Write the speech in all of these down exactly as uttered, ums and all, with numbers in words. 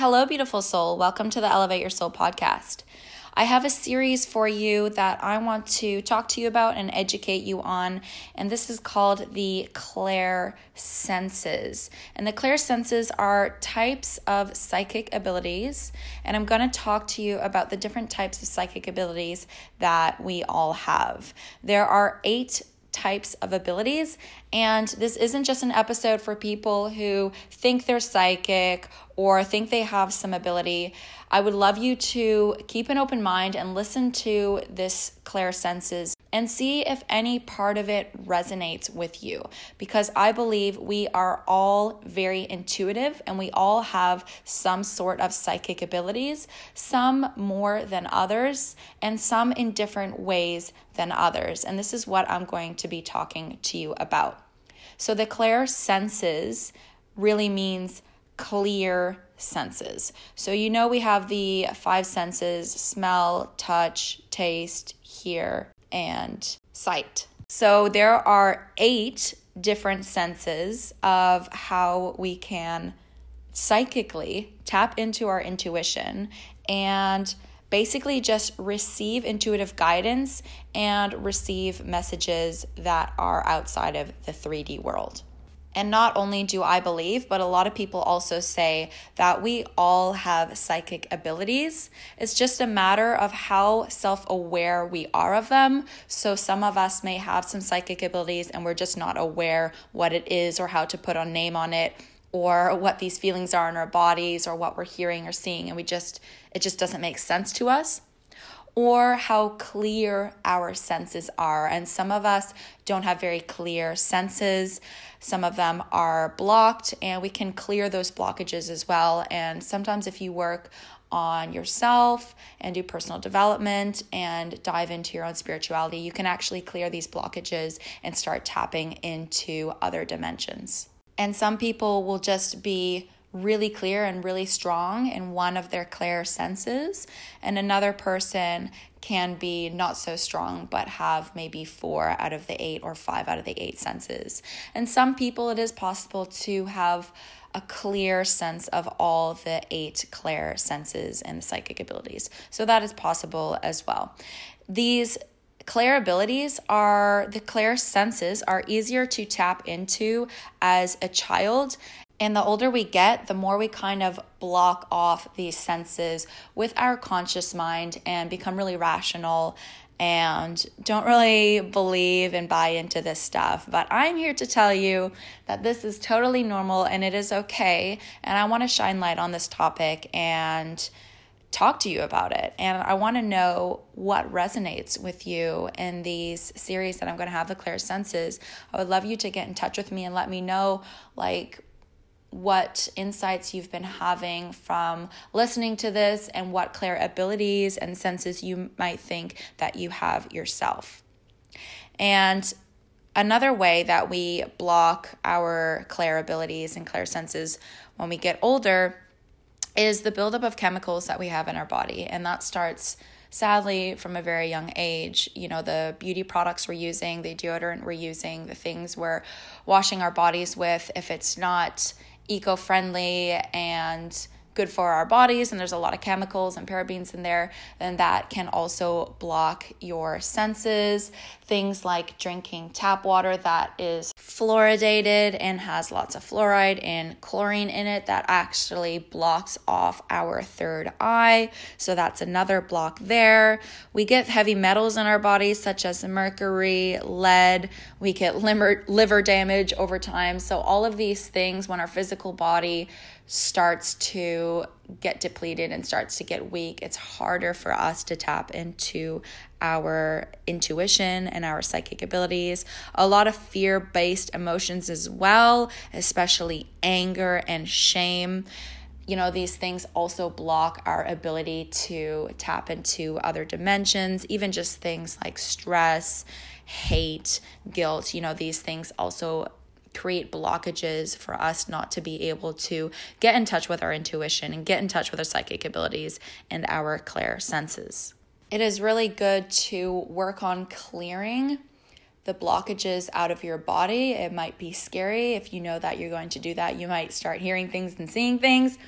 Hello, beautiful soul. Welcome to the Elevate Your Soul podcast. I have a series for you that I want to talk to you about and educate you on, and this is called the Clair Senses. And the Clair Senses are types of psychic abilities, and I'm going to talk to you about the different types of psychic abilities that we all have. There are eight types of abilities, and this isn't just an episode for people who think they're psychic or think they have some ability. I would love you to keep an open mind and listen to this Clair Senses and see if any part of it resonates with you, because I believe we are all very intuitive and we all have some sort of psychic abilities, some more than others and some in different ways than others. And this is what I'm going to be talking to you about. So the Clair Senses really means clear senses. So you know we have the five senses: smell, touch, taste, hear, and sight. So there are eight different senses of how we can psychically tap into our intuition and basically just receive intuitive guidance and receive messages that are outside of the three D world. And not only do I believe, but a lot of people also say that we all have psychic abilities. It's just a matter of how self-aware we are of them. So some of us may have some psychic abilities and we're just not aware what it is or how to put a name on it, or what these feelings are in our bodies, or what we're hearing or seeing, and we just it just doesn't make sense to us. Or how clear our senses are. And some of us don't have very clear senses. Some of them are blocked, and we can clear those blockages as well. And sometimes if you work on yourself and do personal development and dive into your own spirituality, you can actually clear these blockages and start tapping into other dimensions. And some people will just be really clear and really strong in one of their Clair senses, and another person can be not so strong but have maybe four out of the eight or five out of the eight senses. And some people, it is possible to have a clear sense of all the eight Clair senses and the psychic abilities. So that is possible as well. These Clair abilities are, the Clair senses are easier to tap into as a child. And the older we get, the more we kind of block off these senses with our conscious mind and become really rational and don't really believe and buy into this stuff. But I'm here to tell you that this is totally normal and it is okay. And I want to shine light on this topic and talk to you about it. And I want to know what resonates with you in these series that I'm going to have, the Clair Senses. I would love you to get in touch with me and let me know, like, what insights you've been having from listening to this and what Clair abilities and senses you might think that you have yourself. And another way that we block our Clair abilities and Clair senses when we get older is the buildup of chemicals that we have in our body. And that starts, sadly, from a very young age. You know, the beauty products we're using, the deodorant we're using, the things we're washing our bodies with, if it's not eco-friendly and good for our bodies, and there's a lot of chemicals and parabens in there, then that can also block your senses. Things like drinking tap water that is fluoridated and has lots of fluoride and chlorine in it, that actually blocks off our third eye. So that's another block there. We get heavy metals in our bodies such as mercury, lead. We get liver, liver damage over time. So all of these things, when our physical body starts to get depleted and starts to get weak, it's harder for us to tap into our intuition and our psychic abilities. A lot of fear-based emotions as well, especially anger and shame. You know, these things also block our ability to tap into other dimensions, even just things like stress, hate, guilt. You know, these things also create blockages for us not to be able to get in touch with our intuition and get in touch with our psychic abilities and our Clair senses. It is really good to work on clearing the blockages out of your body. It might be scary. If you know that you're going to do that, you might start hearing things and seeing things.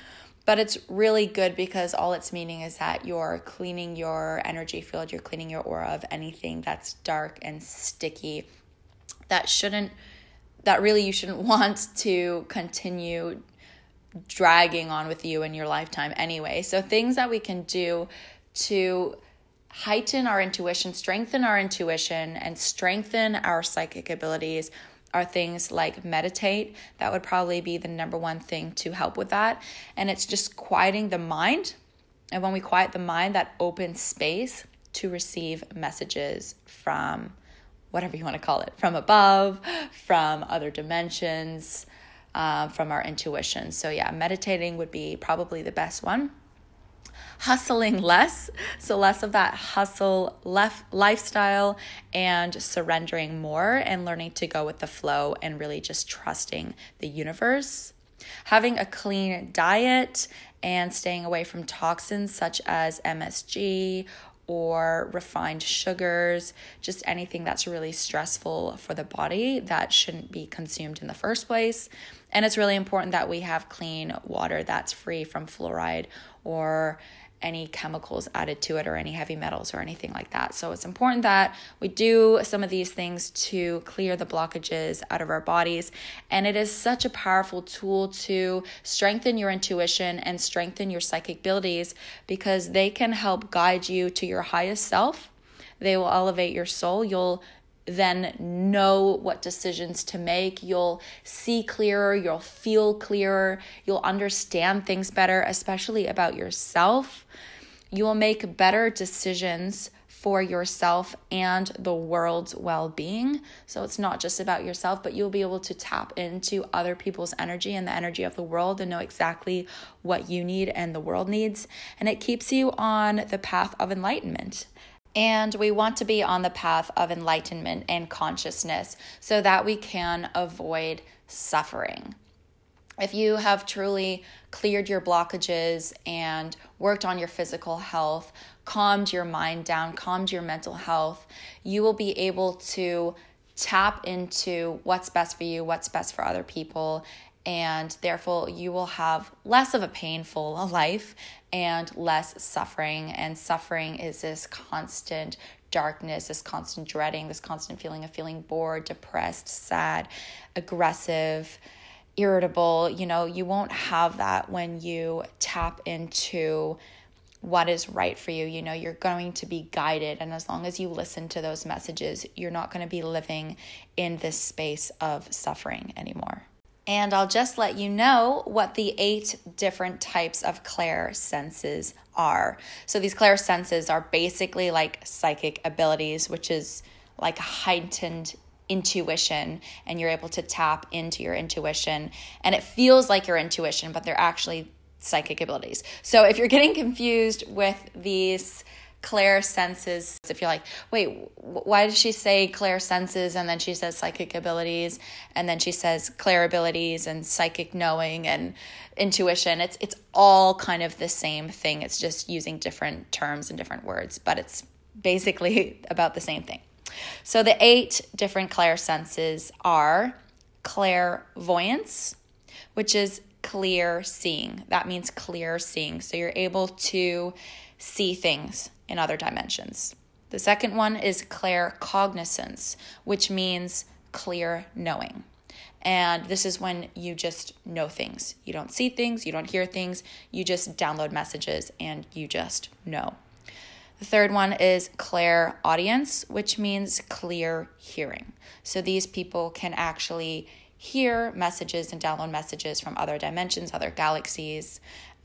But it's really good because all it's meaning is that you're cleaning your energy field, you're cleaning your aura of anything that's dark and sticky that shouldn't, that really you shouldn't want to continue dragging on with you in your lifetime anyway. So things that we can do to heighten our intuition, strengthen our intuition, and strengthen our psychic abilities are things like meditate. That would probably be the number one thing to help with that. And it's just quieting the mind. And when we quiet the mind, that opens space to receive messages from whatever you want to call it, from above, from other dimensions, uh, from our intuition. So yeah, meditating would be probably the best one. Hustling less, so less of that hustle left lifestyle, and surrendering more and learning to go with the flow and really just trusting the universe. Having a clean diet and staying away from toxins such as M S G or refined sugars, just anything that's really stressful for the body that shouldn't be consumed in the first place. And it's really important that we have clean water that's free from fluoride or any chemicals added to it or any heavy metals or anything like that. So it's important that we do some of these things to clear the blockages out of our bodies. And it is such a powerful tool to strengthen your intuition and strengthen your psychic abilities because they can help guide you to your highest self. They will elevate your soul. You'll then know what decisions to make. You'll see clearer, you'll feel clearer, you'll understand things better, especially about yourself. You will make better decisions for yourself and the world's well-being. So it's not just about yourself, but you'll be able to tap into other people's energy and the energy of the world and know exactly what you need and the world needs. And it keeps you on the path of enlightenment. And we want to be on the path of enlightenment and consciousness so that we can avoid suffering. If you have truly cleared your blockages and worked on your physical health, calmed your mind down, calmed your mental health, you will be able to tap into what's best for you, what's best for other people, and therefore you will have less of a painful life and less suffering. And suffering is this constant darkness, this constant dreading, this constant feeling of feeling bored, depressed, sad, aggressive, irritable. You know, you won't have that when you tap into what is right for you. You know, you're going to be guided. And as long as you listen to those messages, you're not going to be living in this space of suffering anymore. And I'll just let you know what the eight different types of clair senses are. So these clair senses are basically like psychic abilities, which is like heightened intuition, and you're able to tap into your intuition. And it feels like your intuition, but they're actually psychic abilities. So if you're getting confused with these clair senses, if you're like, wait, why did she say clair senses and then she says psychic abilities and then she says clair abilities and psychic knowing and intuition, it's it's all kind of the same thing. It's just using different terms and different words, but it's basically about the same thing. So the eight different clair senses are clairvoyance, which is clear seeing. That means clear seeing. So you're able to see things in other dimensions. The second one is claircognizance, which means clear knowing. And this is when you just know things. You don't see things, you don't hear things, you just download messages and you just know. The third one is clairaudience, which means clear hearing. So these people can actually hear messages and download messages from other dimensions, other galaxies,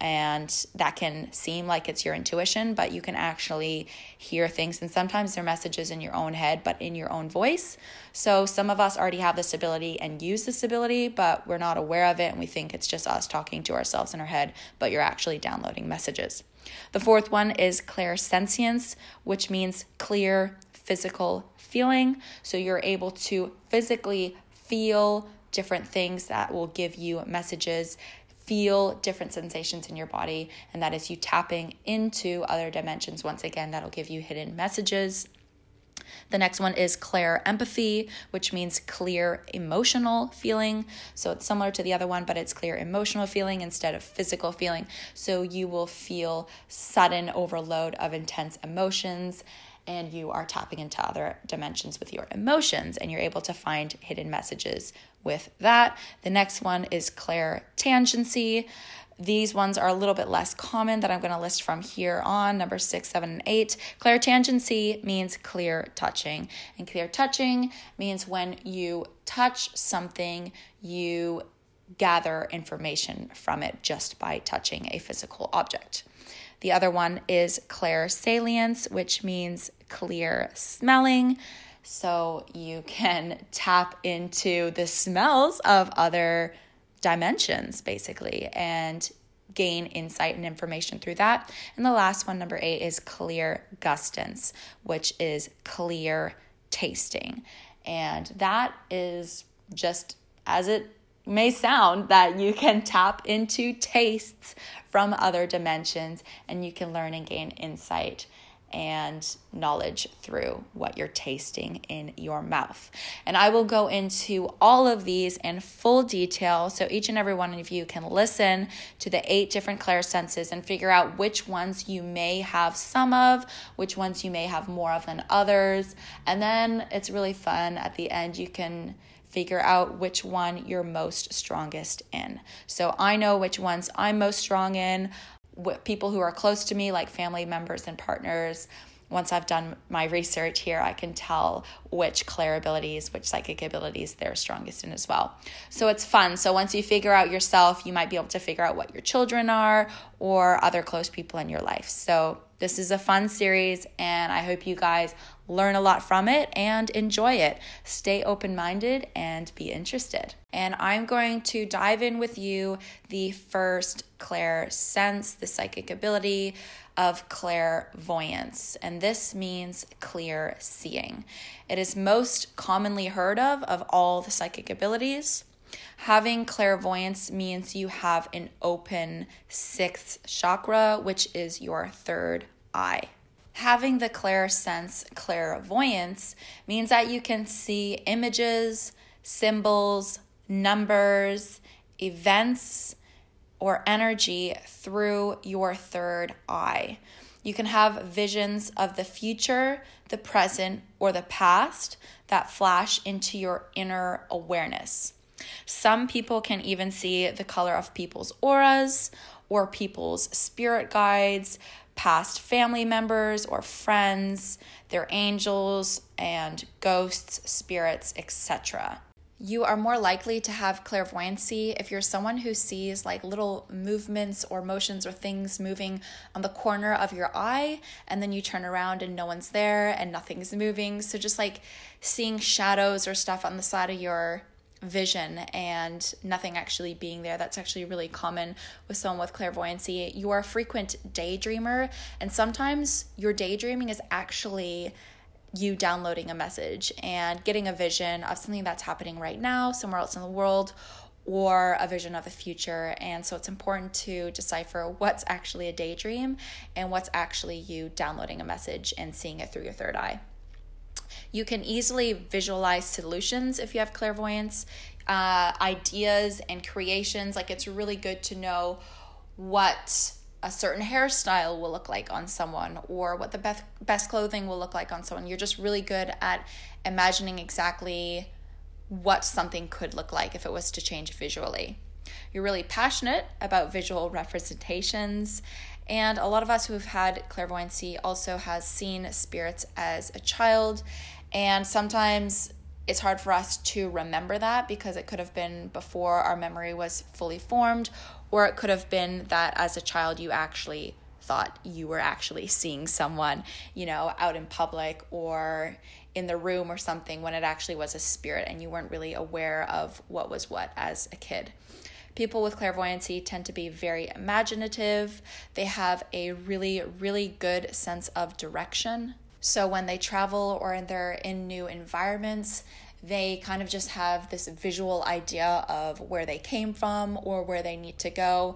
and that can seem like it's your intuition, but you can actually hear things. And sometimes they're messages in your own head, but in your own voice. So some of us already have this ability and use this ability, but we're not aware of it. And we think it's just us talking to ourselves in our head, but you're actually downloading messages. The fourth one is clairsentience, which means clear physical feeling. So you're able to physically feel different things that will give you messages, feel different sensations in your body, and that is you tapping into other dimensions. Once again, that'll give you hidden messages. The next one is clair empathy, which means clear emotional feeling. So it's similar to the other one, but it's clear emotional feeling instead of physical feeling. So you will feel sudden overload of intense emotions, and you are tapping into other dimensions with your emotions, and you're able to find hidden messages with that. The next one is clairtangency. These ones are a little bit less common that I'm going to list from here on, number six, seven, and eight. Clairtangency means clear touching. And clear touching means when you touch something, you gather information from it just by touching a physical object. The other one is clairsalience, which means clear smelling. So you can tap into the smells of other dimensions, basically, and gain insight and information through that. And the last one, number eight, is clairgustance, which is clear tasting. And that is just as it may sound, that you can tap into tastes from other dimensions, and you can learn and gain insight and knowledge through what you're tasting in your mouth. And I will go into all of these in full detail, so each and every one of you can listen to the eight different clair senses and figure out which ones you may have some of, which ones you may have more of than others. And then it's really fun at the end. You can figure out which one you're most strongest in. So I know which ones I'm most strong in. People who are close to me, like family members and partners, once I've done my research here, I can tell which clair abilities, which psychic abilities they're strongest in as well. So it's fun. So once you figure out yourself, you might be able to figure out what your children are or other close people in your life. So this is a fun series, and I hope you guys learn a lot from it and enjoy it. Stay open-minded and be interested. And I'm going to dive in with you the first clair sense, the psychic ability of clairvoyance. And this means clear seeing. It is most commonly heard of of all the psychic abilities. Having clairvoyance means you have an open sixth chakra, which is your third eye. Having the clair sense, clairvoyance, means that you can see images, symbols, numbers, events, or energy through your third eye. You can have visions of the future, the present, or the past that flash into your inner awareness. Some people can even see the color of people's auras or people's spirit guides, past family members or friends, their angels and ghosts, spirits, et cetera. You are more likely to have clairvoyancy if you're someone who sees like little movements or motions or things moving on the corner of your eye, and then you turn around and no one's there and nothing's moving. So just like seeing shadows or stuff on the side of your vision and nothing actually being there. That's actually really common with someone with clairvoyancy. You are a frequent daydreamer, and sometimes your daydreaming is actually you downloading a message and getting a vision of something that's happening right now somewhere else in the world, or a vision of the future. And so it's important to decipher what's actually a daydream and what's actually you downloading a message and seeing it through your third eye. You can easily visualize solutions if you have clairvoyance, uh, ideas and creations. Like, it's really good to know what a certain hairstyle will look like on someone, or what the best best clothing will look like on someone. You're just really good at imagining exactly what something could look like if it was to change visually. You're really passionate about visual representations. And a lot of us who have had clairvoyancy also has seen spirits as a child. And sometimes it's hard for us to remember that because it could have been before our memory was fully formed, or it could have been that as a child you actually thought you were actually seeing someone, you know, out in public or in the room or something, when it actually was a spirit and you weren't really aware of what was what as a kid. People with clairvoyancy tend to be very imaginative. They have a really, really good sense of direction. So when they travel or they're in new environments, they kind of just have this visual idea of where they came from or where they need to go.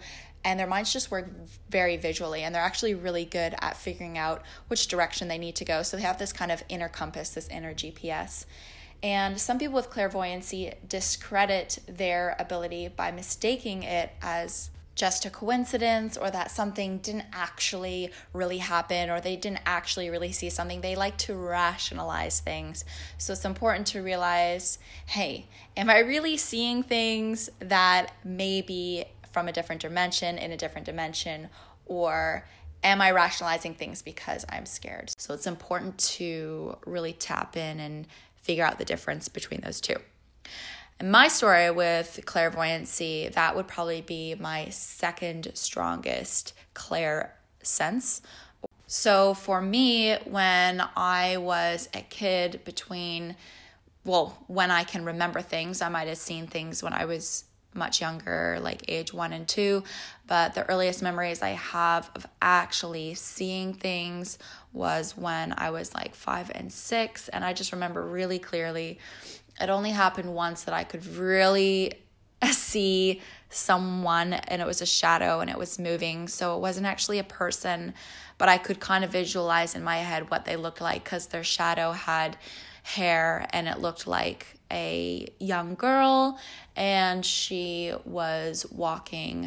and their minds just work very visually, and they're actually really good at figuring out which direction they need to go. So they have this kind of inner compass, this inner G P S. And some people with clairvoyancy discredit their ability by mistaking it as just a coincidence, or that something didn't actually really happen, or they didn't actually really see something. They like to rationalize things. So it's important to realize, hey, am I really seeing things that may be from a different dimension, in a different dimension, or am I rationalizing things because I'm scared? So it's important to really tap in and figure out the difference between those two. And my story with clairvoyancy, that would probably be my second strongest clair sense. So for me, when I was a kid, between, well, when I can remember things, I might have seen things when I was much younger, like age one and two, but the earliest memories I have of actually seeing things was when I was like five and six, and I just remember really clearly. It only happened once that I could really see someone, and it was a shadow and it was moving. So it wasn't actually a person, but I could kind of visualize in my head what they looked like, because their shadow had hair and it looked like a young girl, and she was walking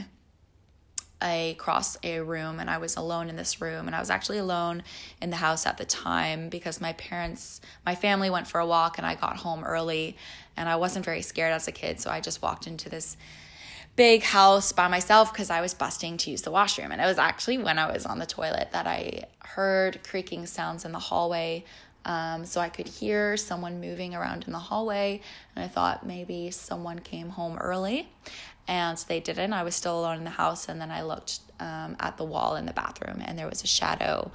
across a room, and I was alone in this room, and I was actually alone in the house at the time because my parents, my family went for a walk, and I got home early, and I wasn't very scared as a kid, so I just walked into this big house by myself because I was busting to use the washroom. And it was actually when I was on the toilet that I heard creaking sounds in the hallway. Um, so I could hear someone moving around in the hallway, and I thought maybe someone came home early. And they didn't. I was still alone in the house, and then I looked um, at the wall in the bathroom, and there was a shadow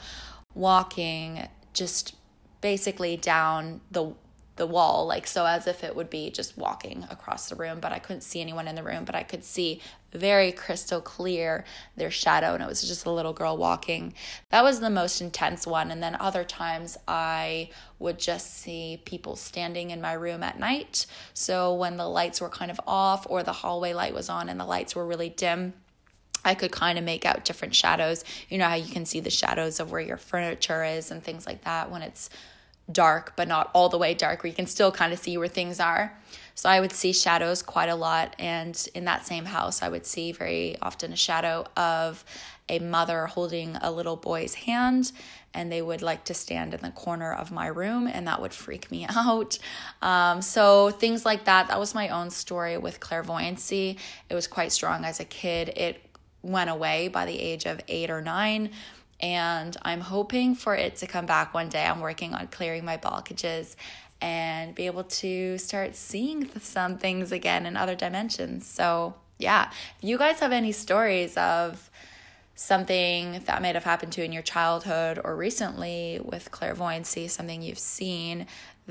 walking just basically down the the wall, like so as if it would be just walking across the room, but I couldn't see anyone in the room, but I could see very crystal clear their shadow, and it was just a little girl walking. That was the most intense one. And then other times I would just see people standing in my room at night. So when the lights were kind of off, or the hallway light was on and the lights were really dim, I could kind of make out different shadows. You know how you can see the shadows of where your furniture is and things like that when it's dark, but not all the way dark, where you can still kind of see where things are. So I would see shadows quite a lot. And in that same house, I would see very often a shadow of a mother holding a little boy's hand, and they would like to stand in the corner of my room, and that would freak me out. Um, so things like that. That was my own story with clairvoyancy. It was quite strong as a kid. It went away by the age of eight or nine. And I'm hoping for it to come back one day. I'm working on clearing my blockages and be able to start seeing some things again in other dimensions. So yeah, if you guys have any stories of something that might have happened to you in your childhood or recently with clairvoyancy, something you've seen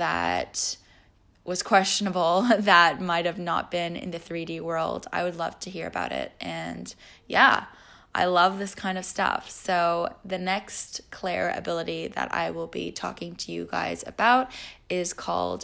that was questionable, that might have not been in the three D world, I would love to hear about it. And yeah, I love this kind of stuff. So the next clair ability that I will be talking to you guys about is called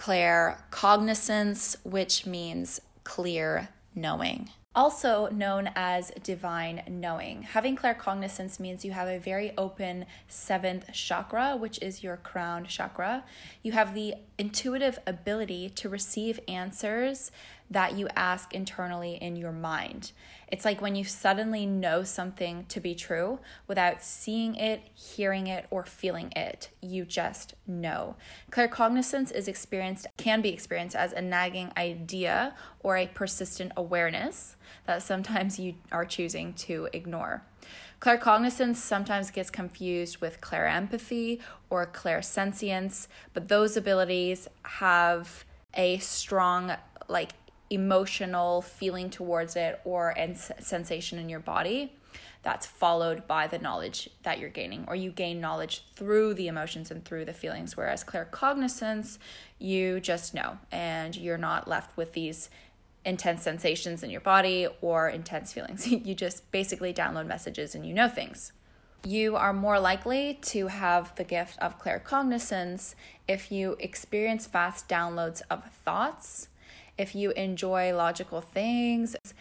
claircognizance, which means clear knowing. Also known as divine knowing. Having claircognizance means you have a very open seventh chakra, which is your crown chakra. You have the intuitive ability to receive answers that you ask internally in your mind. It's like when you suddenly know something to be true without seeing it, hearing it, or feeling it. You just know. Claircognizance is experienced, can be experienced as a nagging idea or a persistent awareness that sometimes you are choosing to ignore. Claircognizance sometimes gets confused with clairempathy or clairsentience, but those abilities have a strong, like, emotional feeling towards it or a sensation in your body that's followed by the knowledge that you're gaining, or you gain knowledge through the emotions and through the feelings. Whereas claircognizance, you just know, and you're not left with these intense sensations in your body or intense feelings. You just basically download messages and you know things. You are more likely to have the gift of claircognizance if you experience fast downloads of thoughts, if you enjoy logical things,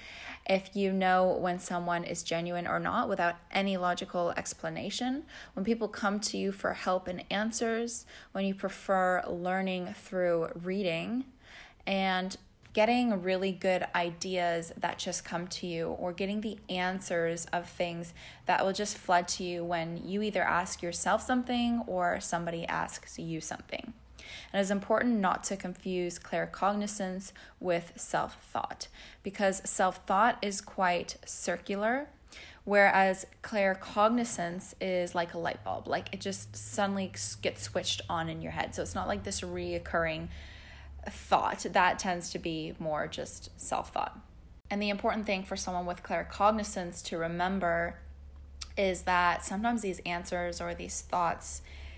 If you know when someone is genuine or not without any logical explanation, when people come to you for help and answers, when you prefer learning through reading, and getting really good ideas that just come to you, or getting the answers of things that will just flood to you when you either ask yourself something or somebody asks you something. And it's important not to confuse claircognizance with self-thought, because self-thought is quite circular, whereas claircognizance is like a light bulb. Like it just suddenly gets switched on in your head. So it's not like this reoccurring thought. That tends to be more just self-thought. And the important thing for someone with claircognizance to remember is that sometimes these answers or these thoughts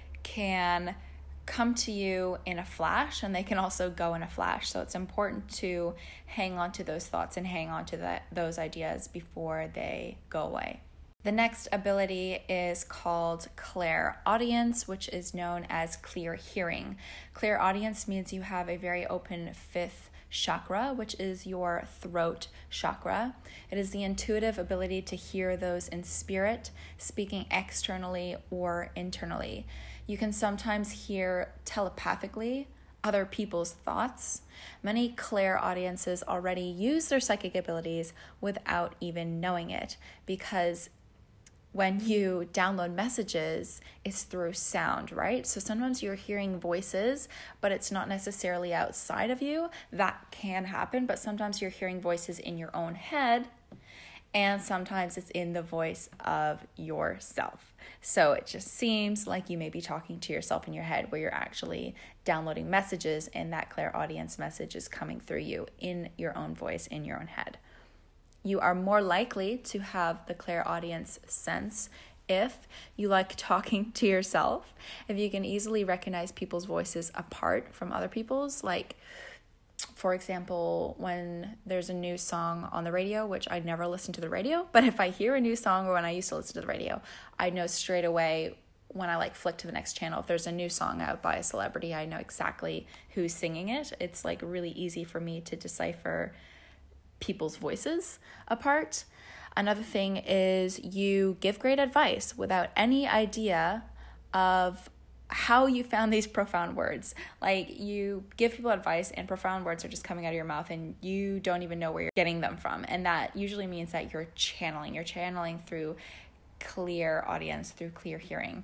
can come to you in a flash, and they can also go in a flash. So it's important to hang on to those thoughts and hang on to that, those ideas before they go away. The next ability is called clairaudience, which is known as clear hearing. Clairaudience means you have a very open fifth chakra, which is your throat chakra. It is the intuitive ability to hear those in spirit, speaking externally or internally. You can sometimes hear telepathically other people's thoughts. Many clairaudiences already use their psychic abilities without even knowing it, because when you download messages, it's through sound, right? So sometimes you're hearing voices, but it's not necessarily outside of you. That can happen, but sometimes you're hearing voices in your own head, and sometimes it's in the voice of yourself. So it just seems like you may be talking to yourself in your head, where you're actually downloading messages, and that clairaudience message is coming through you in your own voice, in your own head. You are more likely to have the clairaudience sense if you like talking to yourself, if you can easily recognize people's voices apart from other people's. Like, for example, when there's a new song on the radio, which I never listen to the radio, but if I hear a new song, or when I used to listen to the radio, I know straight away when I like flick to the next channel, if there's a new song out by a celebrity, I know exactly who's singing it. It's like really easy for me to decipher people's voices apart. Another thing is you give great advice without any idea of how you found these profound words. Like, you give people advice and profound words are just coming out of your mouth, and you don't even know where you're getting them from. And that usually means that you're channeling. You're channeling through clairaudience, through clear hearing.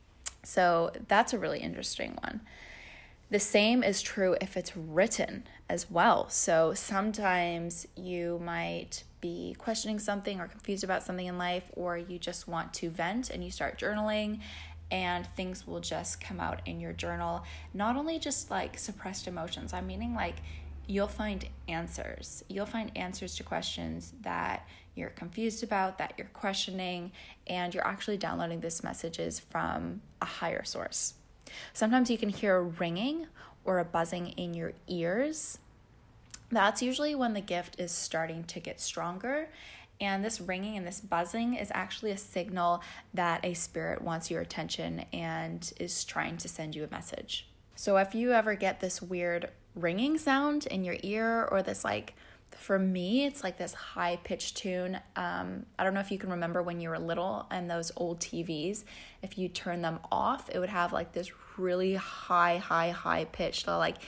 So that's a really interesting one. The same is true if it's written as well. So sometimes you might be questioning something or confused about something in life, or you just want to vent and you start journaling, and things will just come out in your journal. Not only just like suppressed emotions, I'm meaning like you'll find answers. You'll find answers to questions that you're confused about, that you're questioning, and you're actually downloading these messages from a higher source. Sometimes you can hear a ringing or a buzzing in your ears. That's usually when the gift is starting to get stronger. And this ringing and this buzzing is actually a signal that a spirit wants your attention and is trying to send you a message. So if you ever get this weird ringing sound in your ear, or this, like, for me, it's like this high-pitched tune. Um, I don't know if you can remember when you were little and those old T Vs, if you turn them off, it would have like this really high, high, high pitch. So like,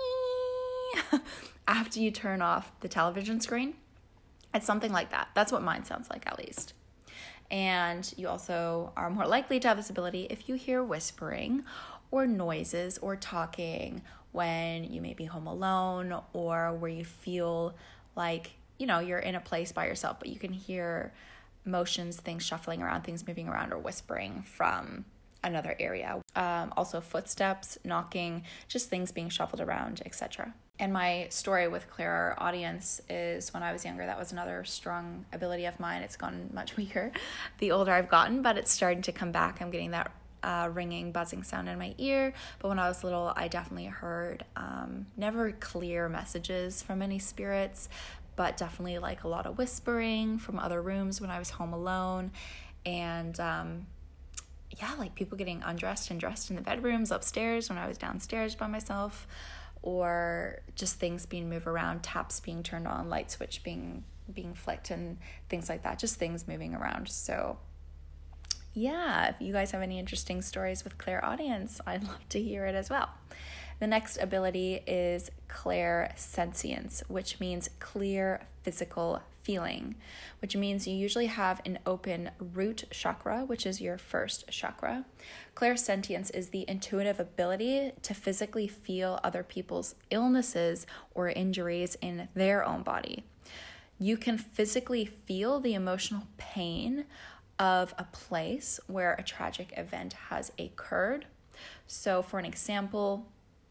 after you turn off the television screen, it's something like that. That's what mine sounds like, at least. And you also are more likely to have this ability if you hear whispering or noises or talking when you may be home alone, or where you feel like, you know, you're in a place by yourself, but you can hear motions, things shuffling around, things moving around, or whispering from another area. Um, also footsteps, knocking, just things being shuffled around, et cetera. And my story with clairaudience is when I was younger, that was another strong ability of mine. It's gotten much weaker the older I've gotten, but it's starting to come back. I'm getting that uh, ringing, buzzing sound in my ear. But when I was little, I definitely heard um, never clear messages from any spirits, but definitely like a lot of whispering from other rooms when I was home alone. And um, yeah, like people getting undressed and dressed in the bedrooms upstairs when I was downstairs by myself, or just things being moved around, taps being turned on, light switch being being flicked, and things like that, just things moving around. So yeah, if you guys have any interesting stories with clairaudience, I'd love to hear it as well. The next ability is clairsentience, which means clear physical feeling, which means you usually have an open root chakra, which is your first chakra. Clairsentience is the intuitive ability to physically feel other people's illnesses or injuries in their own body. You can physically feel the emotional pain of a place where a tragic event has occurred. So for an example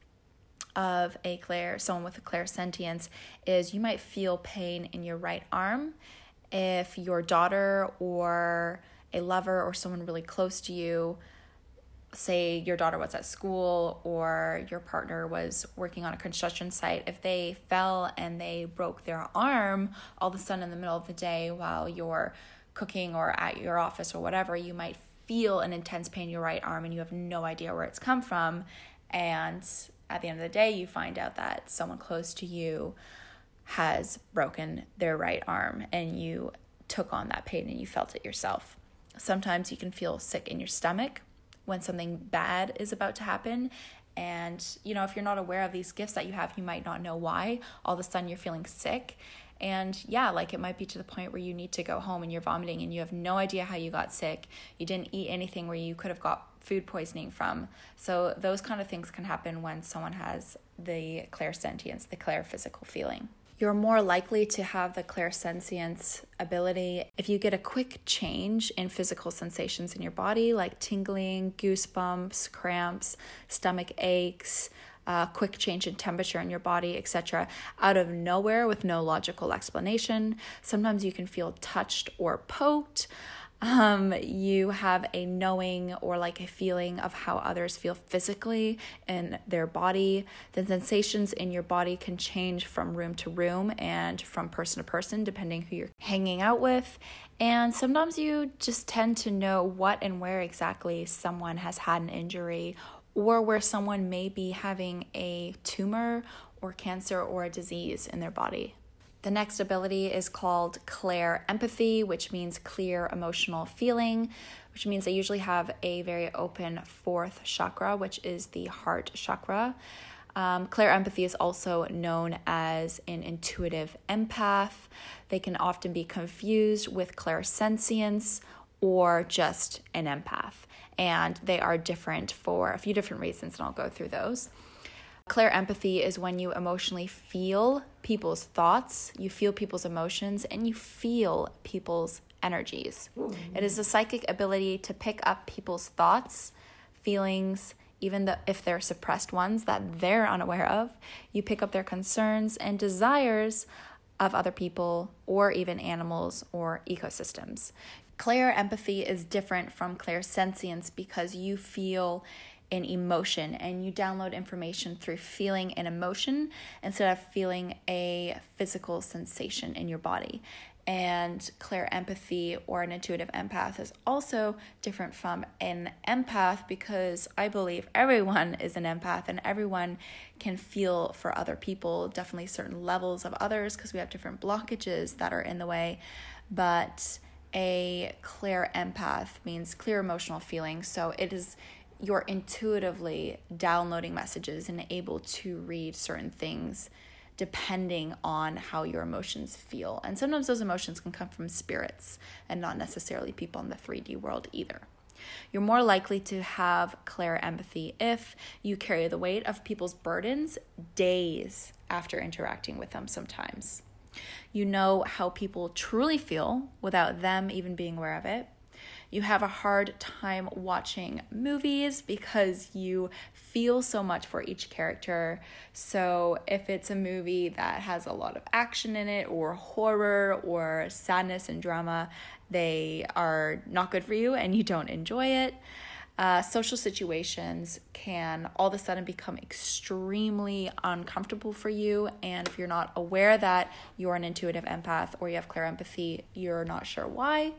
of a clair, someone with a clairsentience is you might feel pain in your right arm if your daughter or a lover or someone really close to you, say your daughter was at school or your partner was working on a construction site, if they fell and they broke their arm all of a sudden in the middle of the day while you're cooking or at your office or whatever, you might feel an intense pain in your right arm and you have no idea where it's come from. And at the end of the day, you find out that someone close to you has broken their right arm and you took on that pain and you felt it yourself. Sometimes you can feel sick in your stomach when something bad is about to happen. And, you know, if you're not aware of these gifts that you have, you might not know why. All of a sudden you're feeling sick. And yeah, like it might be to the point where you need to go home and you're vomiting and you have no idea how you got sick. You didn't eat anything where you could have got food poisoning from. So those kind of things can happen when someone has the clairsentience, the clairphysical feeling. You're more likely to have the clairsentience ability if you get a quick change in physical sensations in your body, like tingling, goosebumps, cramps, stomach aches, uh, quick change in temperature in your body, et cetera, out of nowhere with no logical explanation. Sometimes you can feel touched or poked. Um, you have a knowing or like a feeling of how others feel physically in their body. The sensations in your body can change from room to room and from person to person, depending who you're hanging out with. And sometimes you just tend to know what and where exactly someone has had an injury or where someone may be having a tumor or cancer or a disease in their body. The next ability is called clairempathy, which means clear emotional feeling, which means they usually have a very open fourth chakra, which is the heart chakra. Um, clairempathy is also known as an intuitive empath. They can often be confused with clairsentience or just an empath, and they are different for a few different reasons, and I'll go through those. Clairempathy is when you emotionally feel people's thoughts, you feel people's emotions, and you feel people's energies. Mm-hmm. It is a psychic ability to pick up people's thoughts, feelings, even the, if they're suppressed ones that they're unaware of. You pick up their concerns and desires of other people or even animals or ecosystems. Clairempathy is different from clairsentience because you feel an emotion and you download information through feeling an emotion instead of feeling a physical sensation in your body. And clairempathy or an intuitive empath is also different from an empath because I believe everyone is an empath and everyone can feel for other people, definitely certain levels of others because we have different blockages that are in the way. But a clairempath means clear emotional feeling. So it is you're intuitively downloading messages and able to read certain things depending on how your emotions feel. And sometimes those emotions can come from spirits and not necessarily people in the three D world either. You're more likely to have clairempathy if you carry the weight of people's burdens days after interacting with them sometimes. You know how people truly feel without them even being aware of it. You have a hard time watching movies because you feel so much for each character. So if it's a movie that has a lot of action in it or horror or sadness and drama, they are not good for you and you don't enjoy it. Uh, social situations can all of a sudden become extremely uncomfortable for you. And if you're not aware that you're an intuitive empath or you have clairempathy, you're not sure why.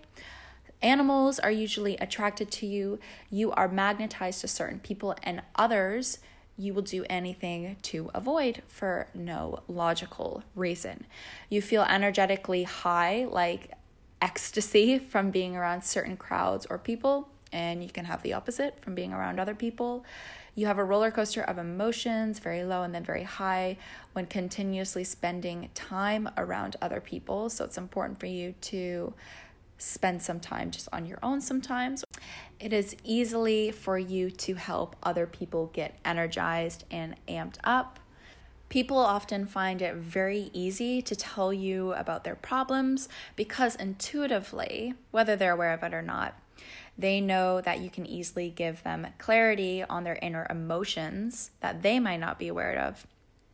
Animals are usually attracted to you. You are magnetized to certain people and others you will do anything to avoid for no logical reason. You feel energetically high, like ecstasy from being around certain crowds or people, and you can have the opposite from being around other people. You have a roller coaster of emotions, very low and then very high, when continuously spending time around other people. So it's important for you to spend some time just on your own sometimes. It is easily for you to help other people get energized and amped up. People often find it very easy to tell you about their problems because intuitively, whether they're aware of it or not, they know that you can easily give them clarity on their inner emotions that they might not be aware of.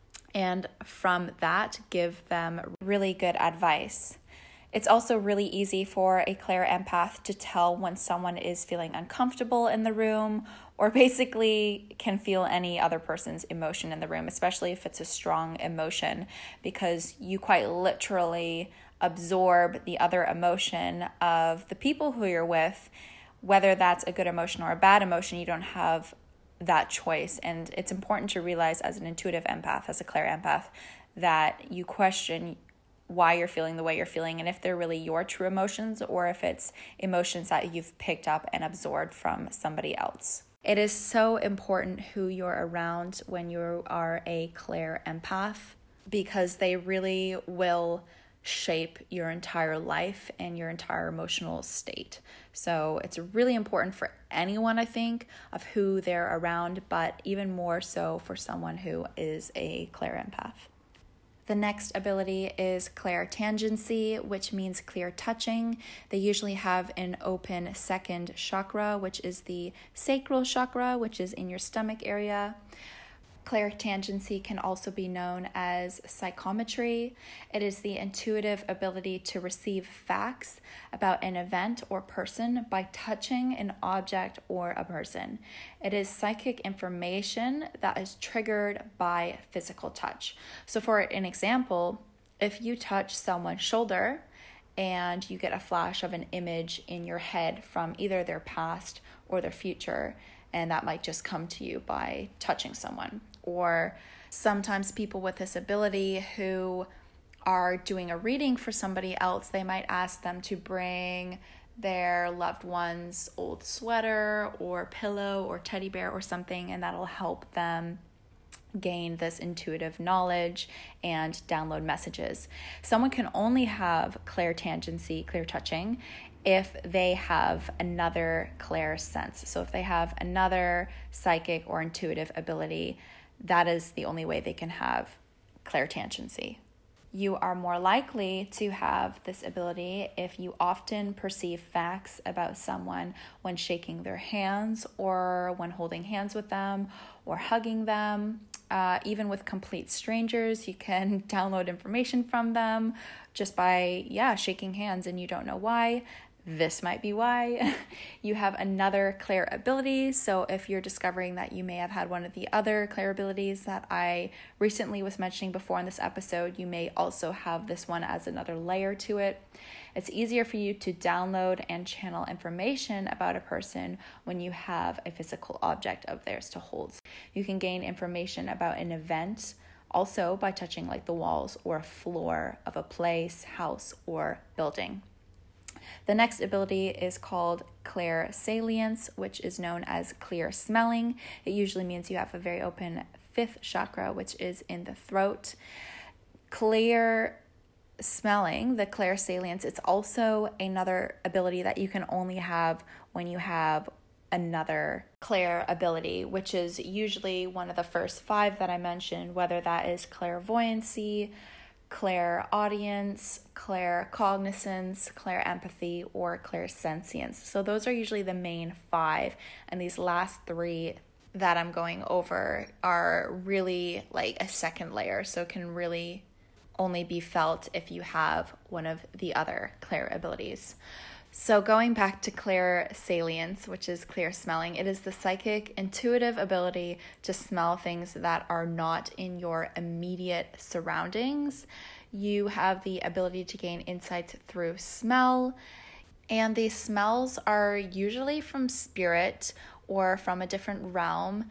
And from that, give them really good advice. It's also really easy for a clair empath to tell when someone is feeling uncomfortable in the room, or basically can feel any other person's emotion in the room, especially if it's a strong emotion, because you quite literally absorb the other emotion of the people who you're with. Whether that's a good emotion or a bad emotion, you don't have that choice. And it's important to realize as an intuitive empath, as a clair empath, that you question why you're feeling the way you're feeling, and if they're really your true emotions or if it's emotions that you've picked up and absorbed from somebody else. It is so important who you're around when you are a clair empath, because they really will shape your entire life and your entire emotional state. So it's really important for anyone, I think, of who they're around, but even more so for someone who is a clair empath. The next ability is clairtangency, which means clear touching. They usually have an open second chakra, which is the sacral chakra, which is in your stomach area. Clairtangency can also be known as psychometry. It is the intuitive ability to receive facts about an event or person by touching an object or a person. It is psychic information that is triggered by physical touch. So for an example, if you touch someone's shoulder and you get a flash of an image in your head from either their past or their future, and that might just come to you by touching someone. Or sometimes people with this ability who are doing a reading for somebody else, they might ask them to bring their loved one's old sweater or pillow or teddy bear or something, and that'll help them gain this intuitive knowledge and download messages. Someone can only have clairtangency, clear touching, if they have another clair sense. So if they have another psychic or intuitive ability, that is the only way they can have clairtangency. You are more likely to have this ability if you often perceive facts about someone when shaking their hands or when holding hands with them or hugging them. Uh, even with complete strangers, you can download information from them just by, yeah, shaking hands and you don't know why. This might be why. You have another clair ability. So if you're discovering that you may have had one of the other clair abilities that I recently was mentioning before in this episode, you may also have this one as another layer to it. It's easier for you to download and channel information about a person when you have a physical object of theirs to hold. You can gain information about an event also by touching like the walls or floor of a place, house, or building. The next ability is called clairsalience, which is known as clear smelling. It usually means you have a very open fifth chakra, which is in the throat. Clear smelling, the clairsalience, it's also another ability that you can only have when you have another clair ability, which is usually one of the first five that I mentioned, whether that is clairvoyancy, clairaudience, claircognizance, clairempathy, or clairsentience. So those are usually the main five, and these last three that I'm going over are really like a second layer, so can really only be felt if you have one of the other clair abilities. So going back to clairsalience, which is clear smelling, it is the psychic, intuitive ability to smell things that are not in your immediate surroundings. You have the ability to gain insights through smell, and these smells are usually from spirit or from a different realm.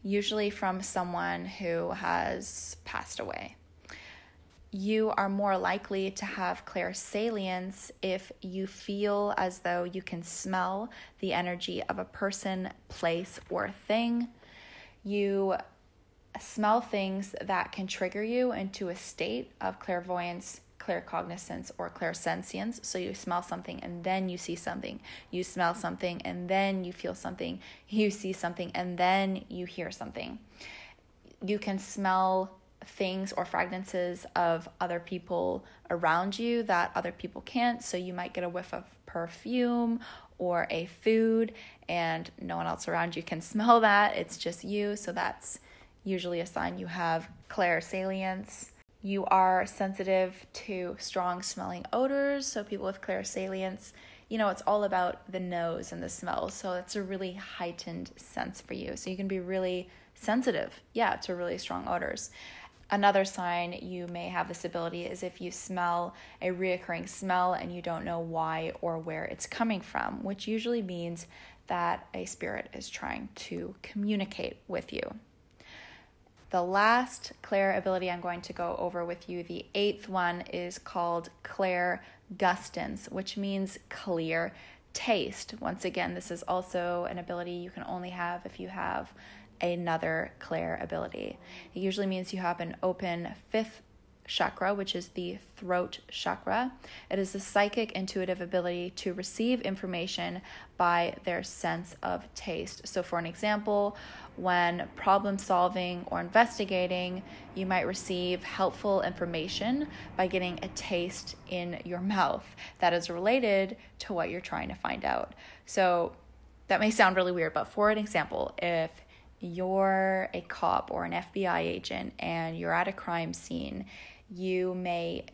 usually from someone who has passed away. You are more likely to have clairsalience if you feel as though you can smell the energy of a person, place, or thing. You smell things that can trigger you into a state of clairvoyance, claircognizance, or clairsentience. So you smell something and then you see something. You smell something and then you feel something. You see something and then you hear something. You can smell things or fragrances of other people around you that other people can't. So you might get a whiff of perfume or a food and no one else around you can smell that. It's just you. So that's usually a sign you have clairsalience. You are sensitive to strong smelling odors. So people with clairsalience, you know, it's all about the nose and the smell. So it's a really heightened sense for you. So you can be really sensitive, yeah, to really strong odors. Another sign you may have this ability is if you smell a reoccurring smell and you don't know why or where it's coming from, which usually means that a spirit is trying to communicate with you. The last clair ability I'm going to go over with you, the eighth one, is called clairgustance, which means clear taste. Once again, this is also an ability you can only have if you have another clair ability. It usually means you have an open fifth chakra, which is the throat chakra. It is a psychic intuitive ability to receive information by their sense of taste. So for an example, when problem solving or investigating, you might receive helpful information by getting a taste in your mouth that is related to what you're trying to find out. So that may sound really weird, but for an example, if you're a cop or an F B I agent and you're at a crime scene, you may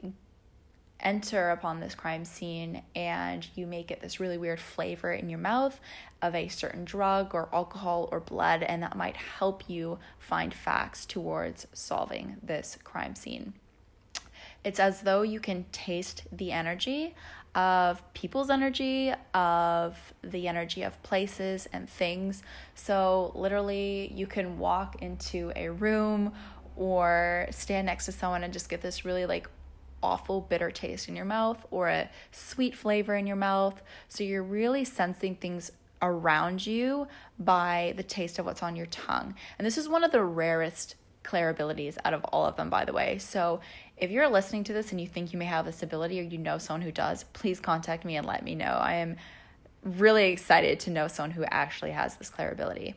enter upon this crime scene and you may get this really weird flavor in your mouth of a certain drug or alcohol or blood, and that might help you find facts towards solving this crime scene. It's as though you can taste the energy of people's energy, of the energy of places and things. So literally you can walk into a room or stand next to someone and just get this really like awful bitter taste in your mouth or a sweet flavor in your mouth. So you're really sensing things around you by the taste of what's on your tongue. And this is one of the rarest clair abilities out of all of them, by the way. So if you're listening to this and you think you may have this ability or you know someone who does, please contact me and let me know. I am really excited to know someone who actually has this clair ability.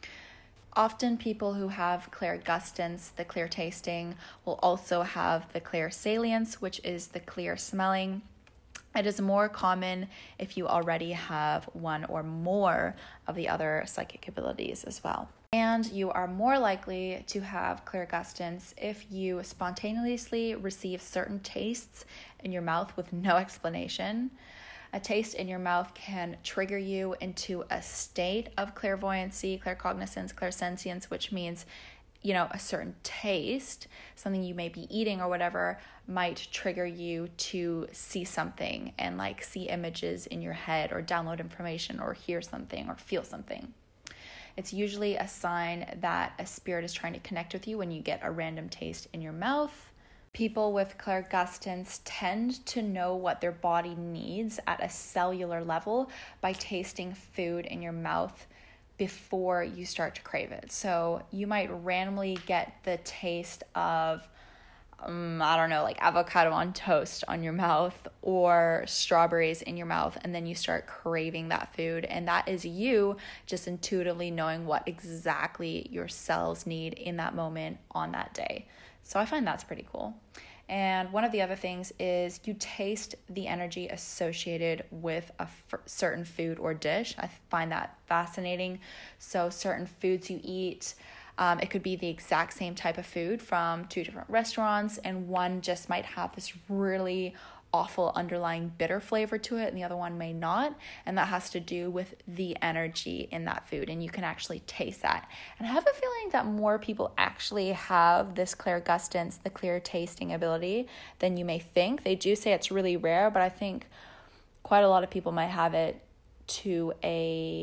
Often people who have clairgustance, the clear tasting, will also have the clairsalience, which is the clear smelling. It is more common if you already have one or more of the other psychic abilities as well. And you are more likely to have clairgustance if you spontaneously receive certain tastes in your mouth with no explanation. A taste in your mouth can trigger you into a state of clairvoyancy, claircognizance, clairsentience, which means, you know, a certain taste, something you may be eating or whatever, might trigger you to see something and like see images in your head or download information or hear something or feel something. It's usually a sign that a spirit is trying to connect with you when you get a random taste in your mouth. People with clairgustance tend to know what their body needs at a cellular level by tasting food in your mouth before you start to crave it. So you might randomly get the taste of, um, I don't know, like avocado on toast on your mouth or strawberries in your mouth, and then you start craving that food. And that is you just intuitively knowing what exactly your cells need in that moment on that day. So I find that's pretty cool. And one of the other things is you taste the energy associated with a f- certain food or dish. I find that fascinating. So certain foods you eat, um, it could be the exact same type of food from two different restaurants, and one just might have this really awful underlying bitter flavor to it and the other one may not, and that has to do with the energy in that food, and you can actually taste that. And I have a feeling that more people actually have this clairgustance, the clear tasting ability, than you may think. They do say it's really rare, but I think quite a lot of people might have it to a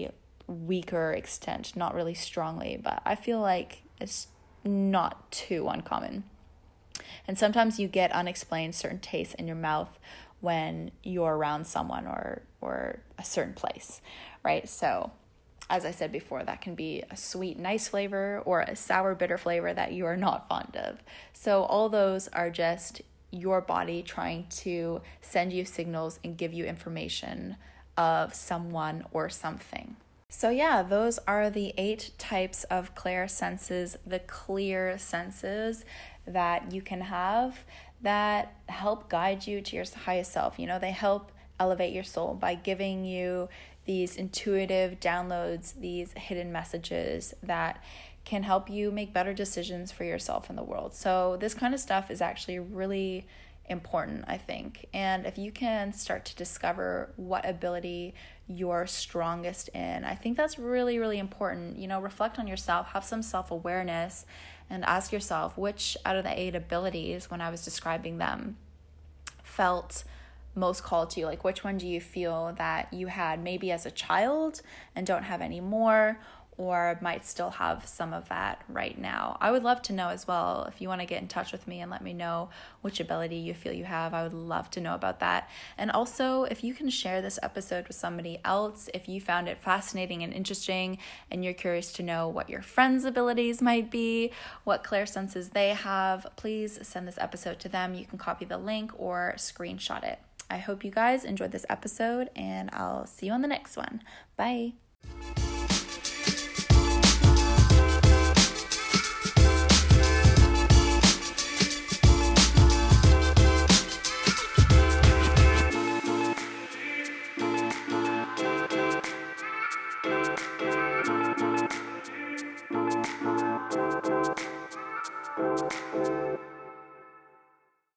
weaker extent, not really strongly, but I feel like it's not too uncommon. And sometimes you get unexplained certain tastes in your mouth when you're around someone or or a certain place, right? So as I said before, that can be a sweet, nice flavor or a sour, bitter flavor that you are not fond of. So all those are just your body trying to send you signals and give you information of someone or something. So yeah, those are the eight types of clair senses, the clear senses that you can have that help guide you to your highest self. You know, they help elevate your soul by giving you these intuitive downloads, these hidden messages that can help you make better decisions for yourself in the world. So this kind of stuff is actually really important, I think. And if you can start to discover what ability you're strongest in, I think that's really, really important. You know, reflect on yourself, have some self-awareness, and ask yourself which out of the eight abilities, when I was describing them, felt most called to you. Like, which one do you feel that you had maybe as a child and don't have anymore, or might still have some of that right now? I would love to know as well. If you want to get in touch with me and let me know which ability you feel you have, I would love to know about that. And also, if you can share this episode with somebody else, if you found it fascinating and interesting and you're curious to know what your friends' abilities might be, what clairsenses they have, please send this episode to them. You can copy the link or screenshot it. I hope you guys enjoyed this episode, and I'll see you on the next one. Bye.